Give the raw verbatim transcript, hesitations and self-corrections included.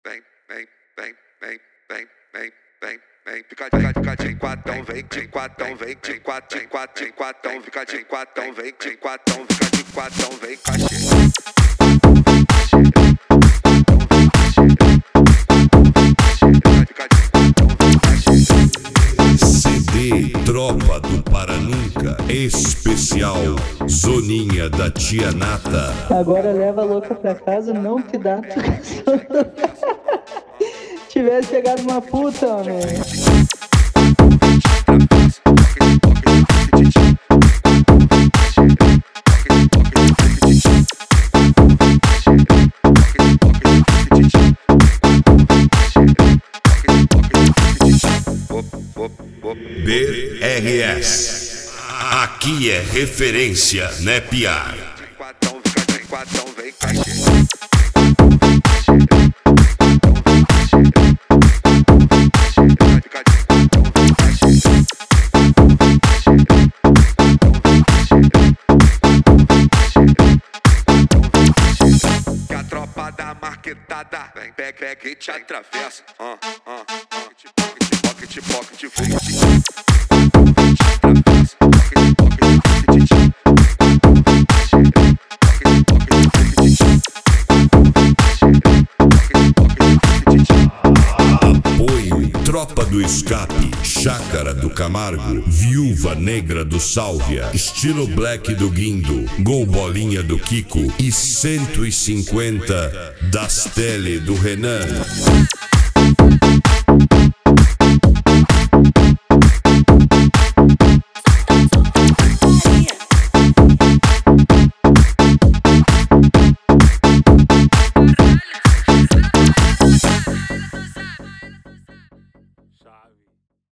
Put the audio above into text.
Vem, vem, vem, vem, vem, vem, vem, vem, fica, fica, fica de quatão, vem, de quatão, vem, de quatão, de quatão, de quatão, fica de quatão, vem, de quatão, fica de quatão, vem, cachê. C D Tropa do Paranunca, especial Zoninha da Tia Nata. Agora leva a louca pra casa, não te dá. Tivesse pegado uma puta, homem. B R S, aqui é referência, né, piar? Que a tropa da marquetada vem, pega, pega e te atravessa. Ah, ah, pocket, pocket, pocket, pocket. Apoio Tropa do Escape, Chácara do Camargo, Viúva Negra do Sálvia, Estilo Black do Guindo, Gol Bolinha do Kiko e cento e cinquenta das Tele do Renan.